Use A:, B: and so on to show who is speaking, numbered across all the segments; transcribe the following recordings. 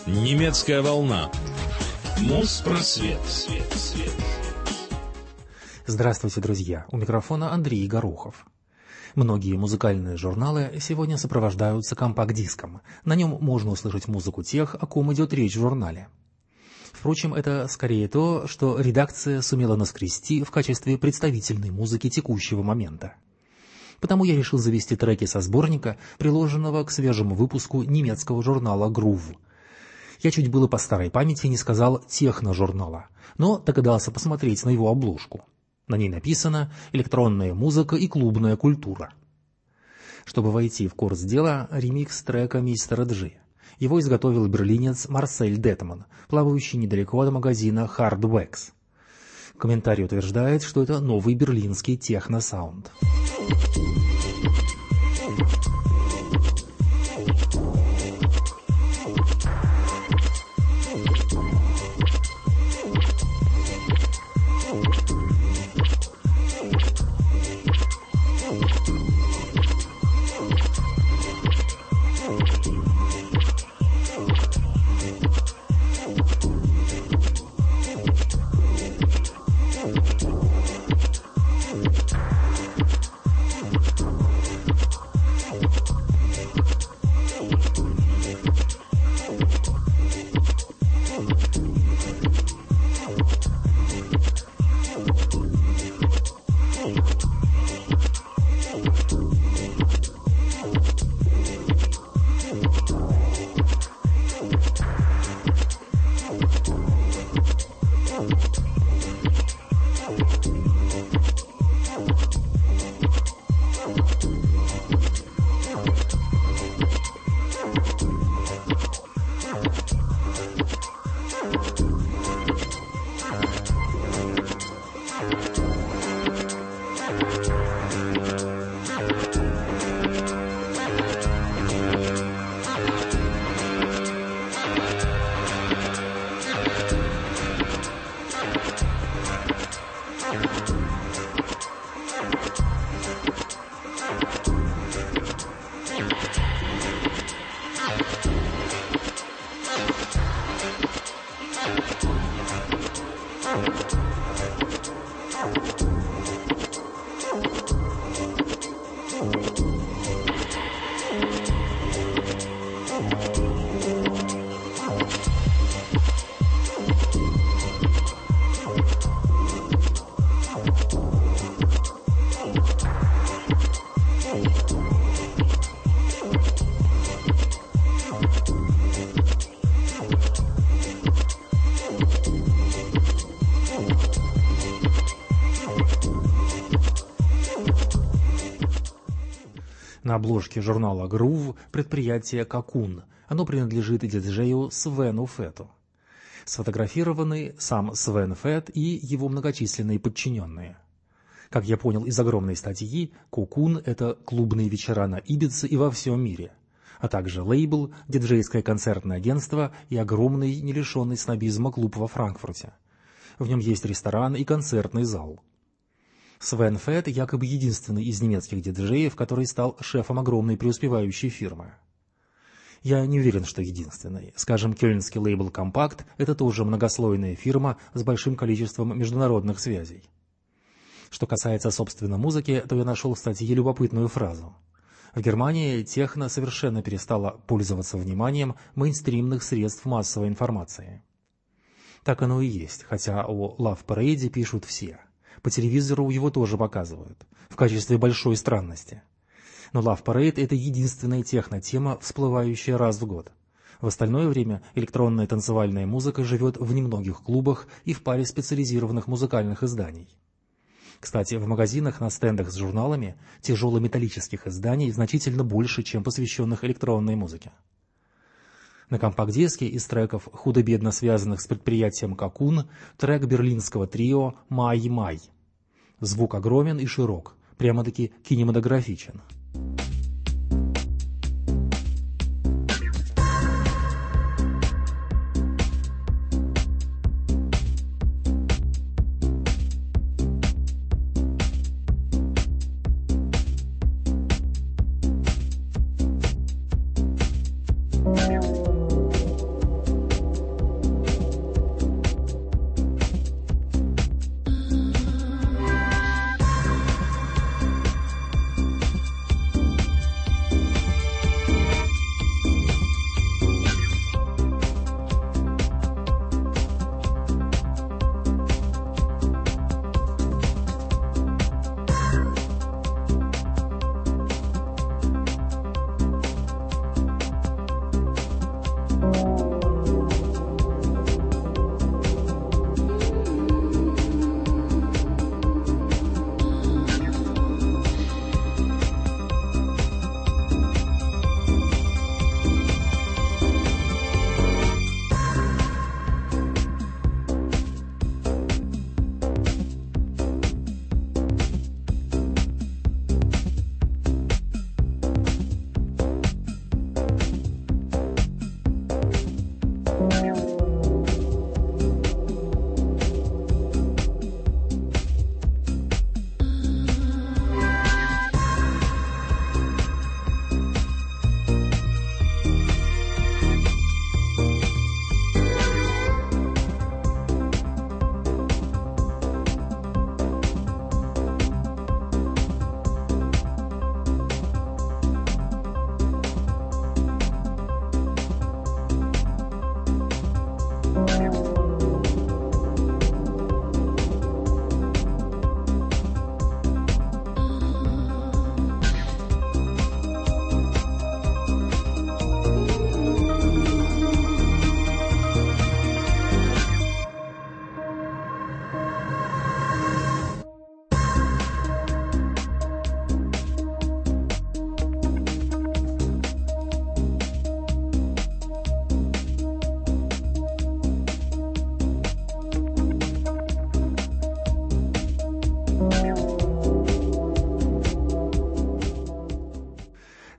A: Немецкая волна. Моспросвет.
B: Здравствуйте, друзья! У микрофона Андрей Горохов. Многие музыкальные журналы сегодня сопровождаются компакт-диском. На нем можно услышать музыку тех, о ком идет речь в журнале. Впрочем, это скорее то, что редакция сумела наскрести в качестве представительной музыки текущего момента. Потому я решил завести треки со сборника, приложенного к свежему выпуску немецкого журнала Groove. Я чуть было по старой памяти не сказал техно-журнала, но догадался посмотреть на его обложку. На ней написано «Электронная музыка и клубная культура». Чтобы войти в курс дела, ремикс трека «Мистера Джи». Его изготовил берлинец Марсель Детман, плавающий недалеко от магазина Hard Wax. Комментарий утверждает, что это новый берлинский техно-саунд. На обложке журнала Groove предприятие Cocoon. Оно принадлежит диджею Свену Фету. Сфотографированы сам Свен Фет и его многочисленные подчиненные. Как я понял из огромной статьи, Cocoon — это клубные вечера на Ибице и во всем мире, а также лейбл, диджейское концертное агентство и огромный, не лишенный снобизма клуб во Франкфурте. В нем есть ресторан и концертный зал. Свен Фет якобы единственный из немецких диджеев, который стал шефом огромной преуспевающей фирмы. Я не уверен, что единственный. Скажем, кёльнский лейбл «Компакт» — это тоже многослойная фирма с большим количеством международных связей. Что касается, собственно, музыки, то я нашел в статье любопытную фразу. В Германии техно совершенно перестала пользоваться вниманием мейнстримных средств массовой информации. Так оно и есть, хотя о Love Parade пишут все. По телевизору его тоже показывают, в качестве большой странности. Но Love Parade — это единственная техно-тема, всплывающая раз в год. В остальное время электронная танцевальная музыка живет в немногих клубах и в паре специализированных музыкальных изданий. Кстати, в магазинах на стендах с журналами тяжелометаллических изданий значительно больше, чем посвященных электронной музыке. На компакт-диске из треков, худо-бедно связанных с предприятием Cocoon, трек берлинского трио «Май-Май». Звук огромен и широк, прямо-таки кинематографичен.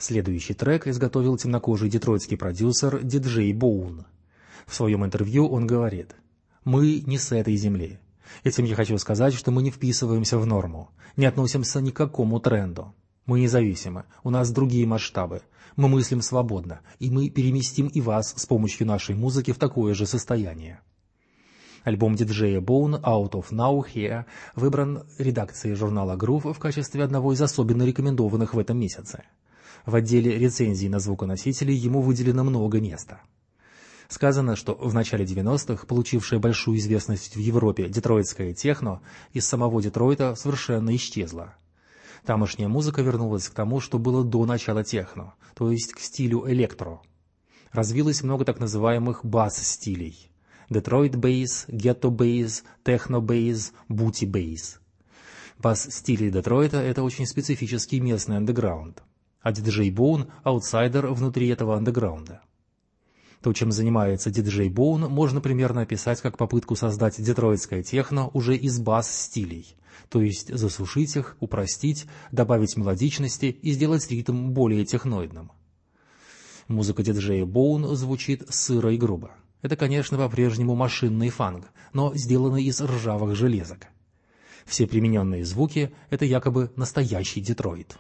B: Следующий трек изготовил темнокожий детройтский продюсер Диджей Боун. В своем интервью он говорит: «Мы не с этой земли. Этим я хочу сказать, что мы не вписываемся в норму, не относимся ни к какому тренду. Мы независимы, у нас другие масштабы, мы мыслим свободно, и мы переместим и вас с помощью нашей музыки в такое же состояние». Альбом диджея Боун «Out of Now Here» выбран редакцией журнала Groove в качестве одного из особенно рекомендованных в этом месяце. В отделе рецензий на звуконосители ему выделено много места. Сказано, что в начале 90-х получившая большую известность в Европе детройтская техно из самого Детройта совершенно исчезла. Тамошняя музыка вернулась к тому, что было до начала техно, то есть к стилю электро. Развилось много так называемых бас-стилей: Детройт бейс, гетто бейс, техно бейс, бути бейс. Бас-стили Детройта — это очень специфический местный андеграунд, а диджей Боун — аутсайдер внутри этого андеграунда. То, чем занимается диджей Боун, можно примерно описать как попытку создать детройтское техно уже из бас-стилей, то есть засушить их, упростить, добавить мелодичности и сделать ритм более техноидным. Музыка диджея Боун звучит сыро и грубо. Это, конечно, по-прежнему машинный фанк, но сделанный из ржавых железок. Все примененные звуки — это якобы настоящий Детройт.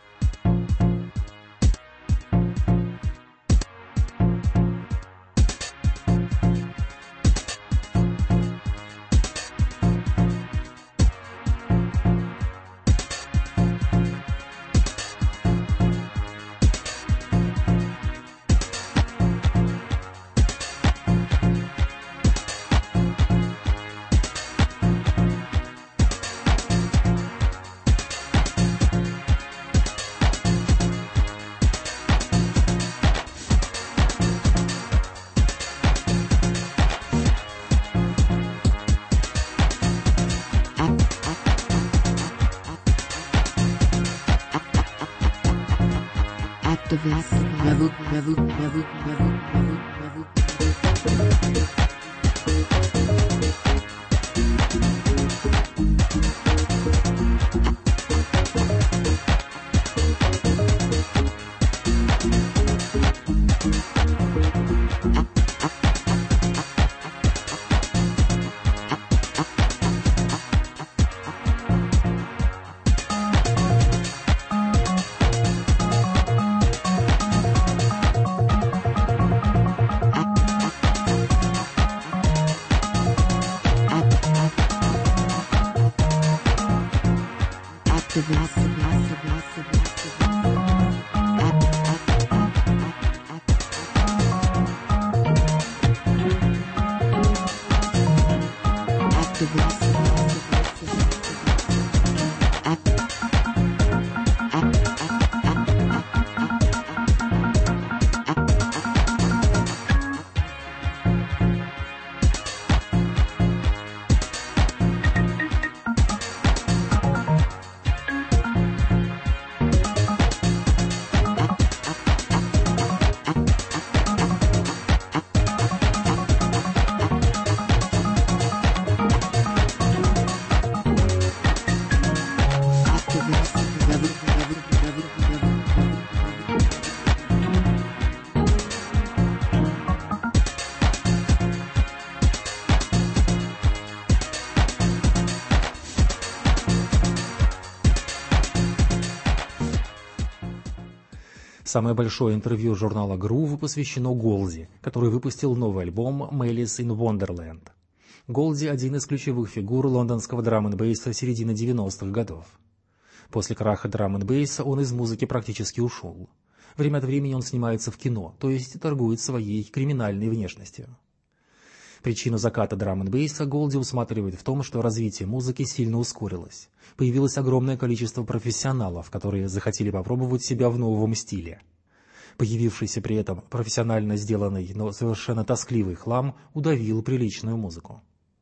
B: Самое большое интервью журнала Groove посвящено Голди, который выпустил новый альбом «Malice in Wonderland». Голди — один из ключевых фигур лондонского драм-н-бейса середины 90-х годов. После краха драм-н-бейса он из музыки практически ушел. Время от времени он снимается в кино, то есть торгует своей криминальной внешностью. Причину заката драм-н-бейса Голди усматривает в том, что развитие музыки сильно ускорилось. Появилось огромное количество профессионалов, которые захотели попробовать себя в новом стиле. Появившийся при этом профессионально сделанный, но совершенно тоскливый хлам удавил приличную музыку.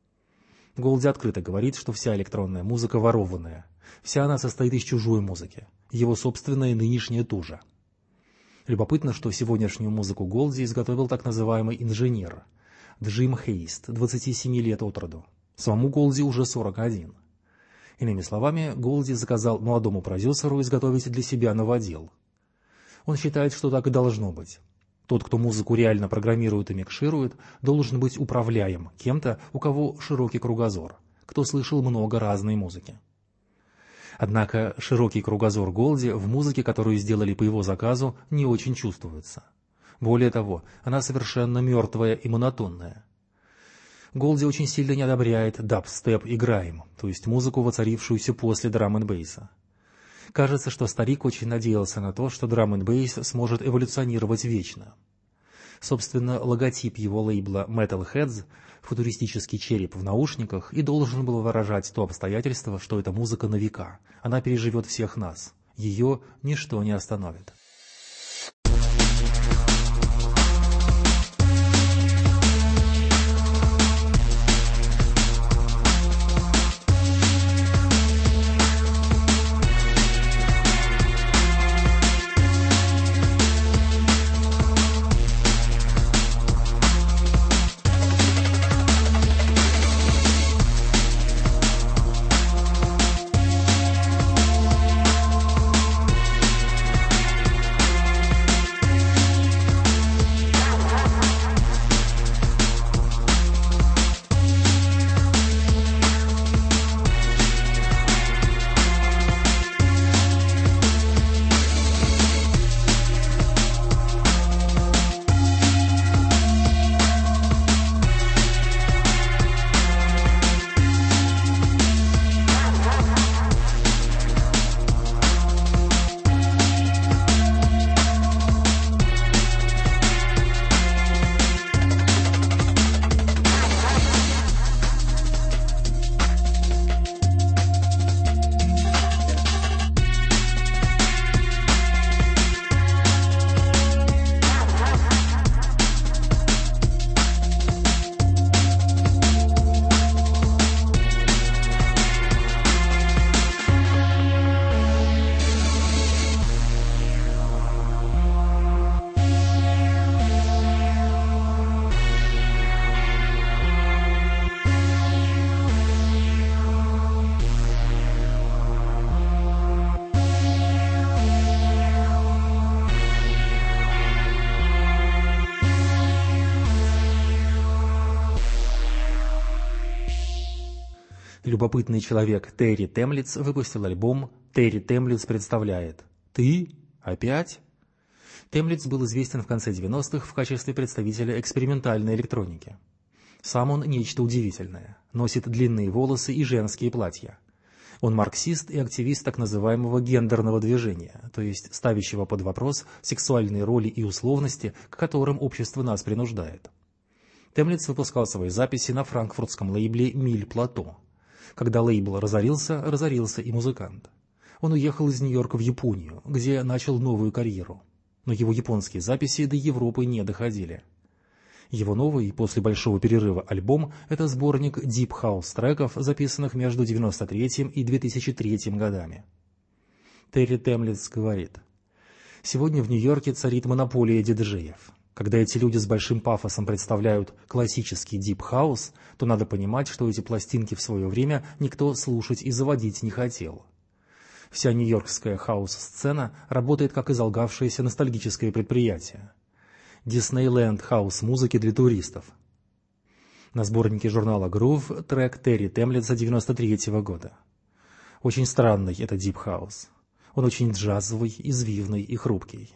B: Голди открыто говорит, что вся электронная музыка ворованная. Вся она состоит из чужой музыки. Его собственная нынешняя тоже. Любопытно, что сегодняшнюю музыку Голди изготовил так называемый инженер Джим Хейст, 27 лет от роду. Самому Голди уже 41. Иными словами, Голди заказал молодому продюсеру изготовить для себя новодел. Он считает, что так и должно быть. Тот, кто музыку реально программирует и микширует, должен быть управляем кем-то, у кого широкий кругозор, кто слышал много разной музыки. Однако широкий кругозор Голди в музыке, которую сделали по его заказу, не очень чувствуется. Более того, она совершенно мертвая и монотонная. Голди очень сильно не одобряет дабстеп и грайм, то есть музыку, воцарившуюся после драм-н-бейса. Кажется, что старик очень надеялся на то, что драм-н-бейс сможет эволюционировать вечно. Собственно, логотип его лейбла Metalheads, футуристический череп в наушниках, и должен был выражать то обстоятельство, что эта музыка на века, она переживет всех нас, ее ничто не остановит. Любопытный человек Терри Темлиц выпустил альбом «Терри Темлиц представляет». «Ты? Опять?» Темлиц был известен в конце 90-х в качестве представителя экспериментальной электроники. Сам он нечто удивительное. Носит длинные волосы и женские платья. Он марксист и активист так называемого гендерного движения, то есть ставящего под вопрос сексуальные роли и условности, к которым общество нас принуждает. Темлиц выпускал свои записи на франкфуртском лейбле «Миль Плато». Когда лейбл разорился и музыкант. Он уехал из Нью-Йорка в Японию, где начал новую карьеру. Но его японские записи до Европы не доходили. Его новый, после большого перерыва, альбом – это сборник Deep House треков, записанных между 1993 и 2003 годами. Терри Темлиц говорит: «Сегодня в Нью-Йорке царит монополия диджеев. Когда эти люди с большим пафосом представляют классический Deep House, то надо понимать, что эти пластинки в свое время никто слушать и заводить не хотел. Вся нью-йоркская хаус-сцена работает как изолгавшееся ностальгическое предприятие. Диснейленд хаус-музыки для туристов». На сборнике журнала Groove трек Терри Темлица 1993 года. Очень странный это Deep House. Он очень джазовый, извивный и хрупкий.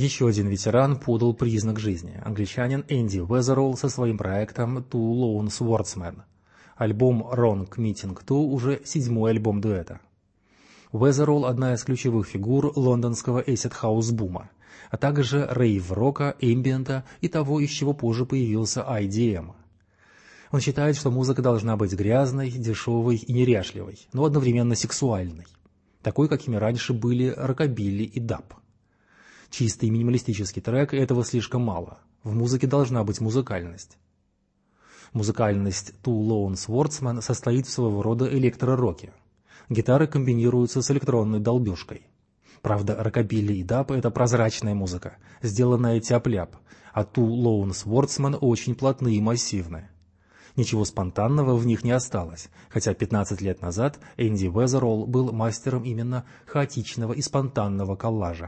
B: Еще один ветеран подал признак жизни. Англичанин Энди Уэзеролл со своим проектом Two Lone Swordsmen. Альбом Wrong Meeting 2 уже 7-й альбом дуэта. Уэзеролл – одна из ключевых фигур лондонского эйсид-хаус-бума, а также рейв-рока, эмбиента и того, из чего позже появился IDM. Он считает, что музыка должна быть грязной, дешевой и неряшливой, но одновременно сексуальной, такой, какими раньше были рокобилли и даб. Чистый минималистический трек – этого слишком мало. В музыке должна быть музыкальность. Музыкальность Two Lone Swordsmen состоит в своего рода электророке. Гитары комбинируются с электронной долбежкой. Правда, рокобилли и даб – это прозрачная музыка, сделанная тяп-ляп, а Two Lone Swordsmen очень плотные и массивные. Ничего спонтанного в них не осталось, хотя 15 лет назад Энди Уэзеролл был мастером именно хаотичного и спонтанного коллажа.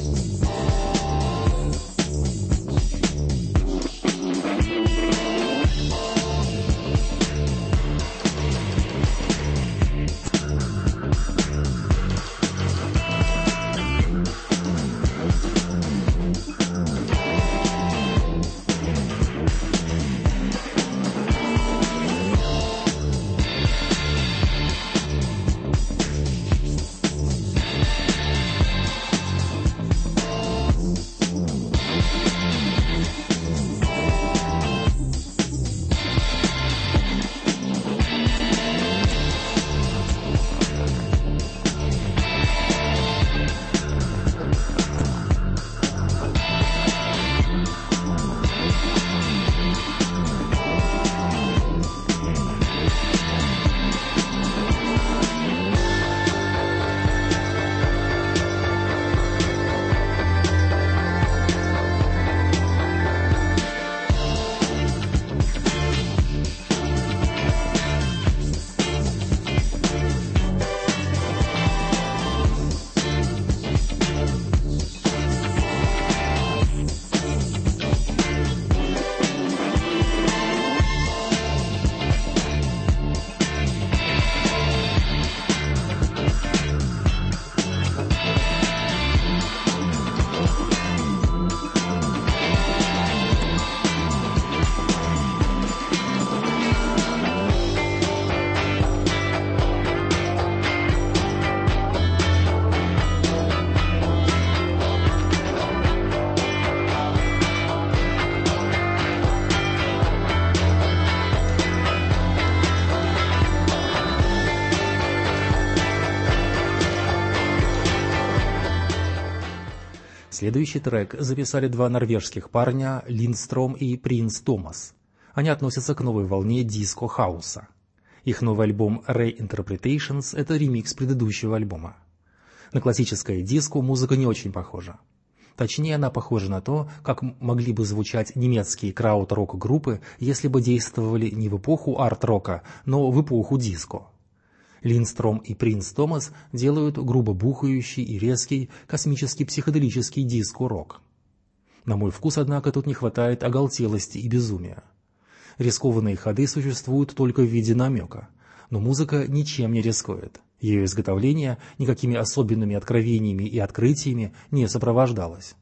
B: Следующий трек записали два норвежских парня Линдстром и Принц Томас. Они относятся к новой волне диско-хауса. Их новый альбом Reinterpretations – это ремикс предыдущего альбома. На классическое диско музыка не очень похожа. Точнее, она похожа на то, как могли бы звучать немецкие крауд-рок-группы, если бы действовали не в эпоху арт-рока, но в эпоху диско. Линдстром и Принц Томас делают грубо бухающий и резкий космический психоделический диско-рок. На мой вкус, однако, тут не хватает оголтелости и безумия. Рискованные ходы существуют только в виде намека, но музыка ничем не рискует. Ее изготовление никакими особенными откровениями и открытиями не сопровождалось.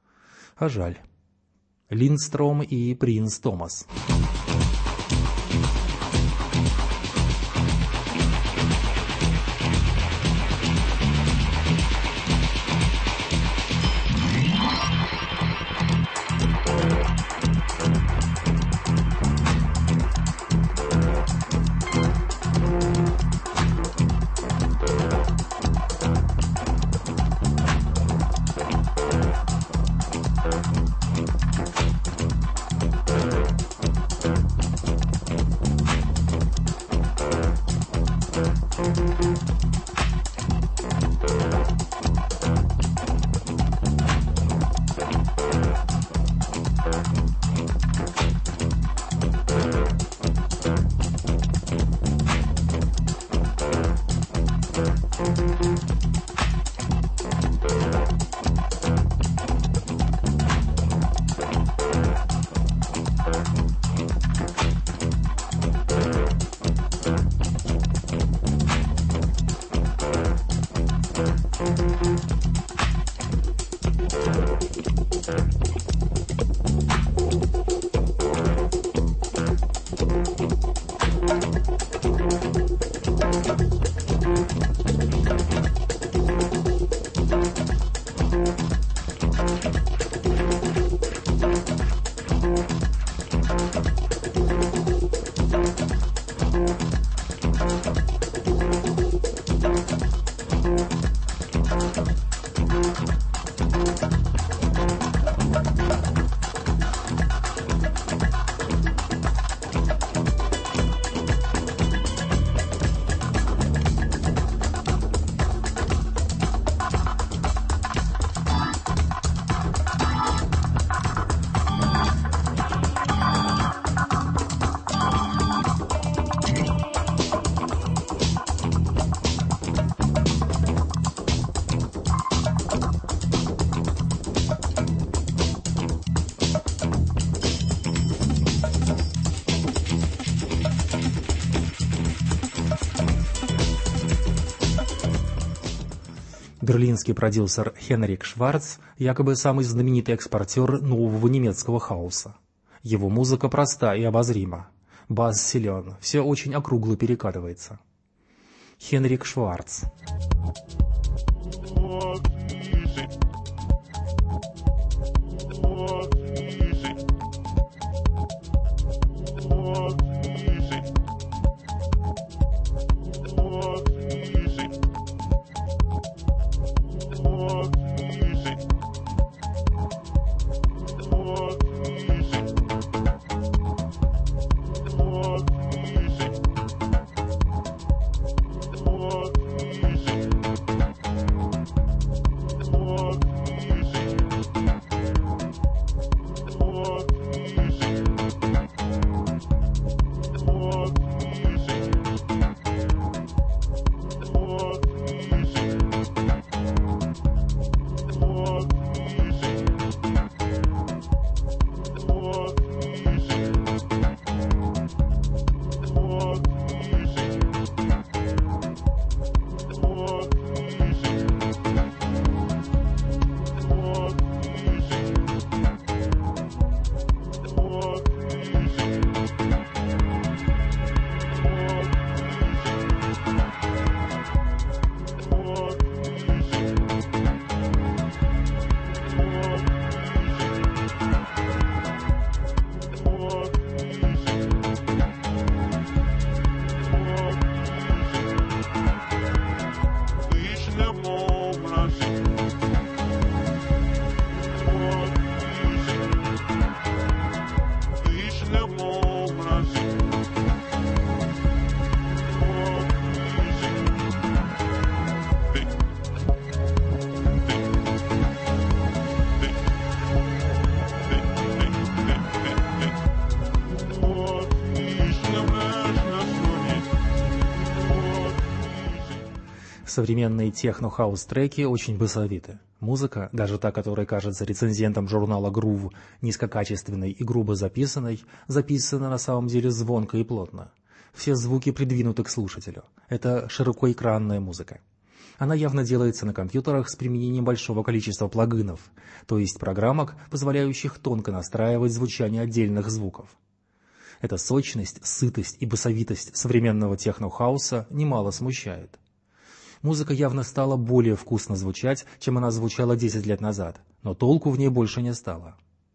B: А жаль. Линдстром и Принц Томас. Берлинский продюсер Хенрик Шварц якобы самый знаменитый экспортер нового немецкого хауса. Его музыка проста и обозрима. Бас силен, все очень округло перекатывается. Хенрик Шварц. Современные техно-хаус-треки очень басовиты. Музыка, даже та, которая кажется рецензентом журнала Groove низкокачественной и грубо записанной, записана на самом деле звонко и плотно. Все звуки придвинуты к слушателю. Это широкоэкранная музыка. Она явно делается на компьютерах с применением большого количества плагинов, то есть программок, позволяющих тонко настраивать звучание отдельных звуков. Эта сочность, сытость и басовитость современного техно-хауса немало смущает. Музыка явно стала более вкусно звучать, чем она звучала 10 лет назад, но толку в ней больше не стало.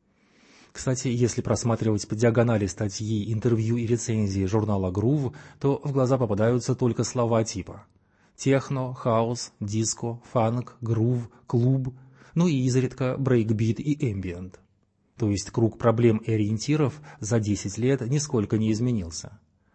B: Кстати, если просматривать по диагонали статьи, интервью и рецензии журнала Groove, то в глаза попадаются только слова типа техно, хаус, диско, фанк, грув, клуб, ну и изредка брейкбит и эмбиент. То есть круг проблем и ориентиров за 10 лет нисколько не изменился.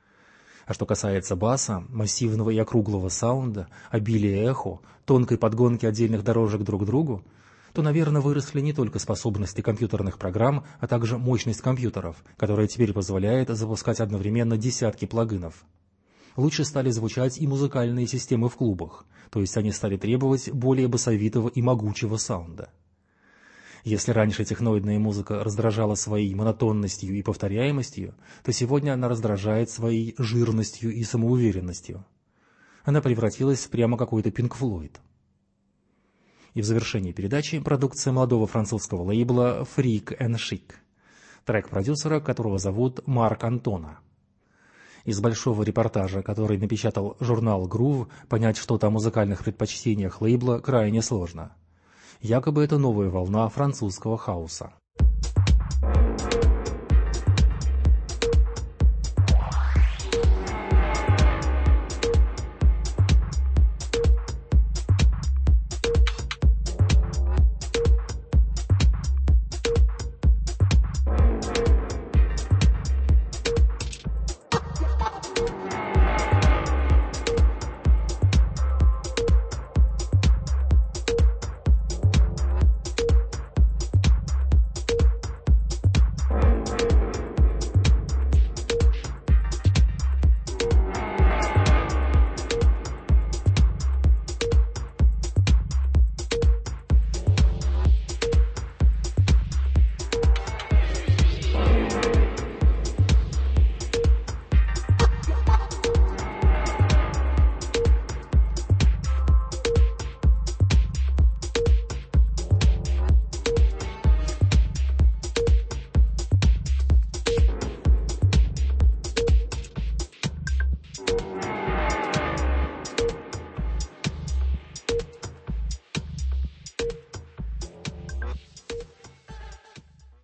B: А что касается баса, массивного и округлого саунда, обилия эхо, тонкой подгонки отдельных дорожек друг к другу, то, наверное, выросли не только способности компьютерных программ, а также мощность компьютеров, которая теперь позволяет запускать одновременно десятки плагинов. Лучше стали звучать и музыкальные системы в клубах, то есть они стали требовать более басовитого и могучего саунда. Если раньше техноидная музыка раздражала своей монотонностью и повторяемостью, то сегодня она раздражает своей жирностью и самоуверенностью. Она превратилась в прямо какой-то Pink Floyd. И в завершении передачи продукция молодого французского лейбла Freak and Chic, трек продюсера, которого зовут Марк Антона. Из большого репортажа, который напечатал журнал Groove, понять что-то о музыкальных предпочтениях лейбла крайне сложно. Якобы это новая волна французского хауса.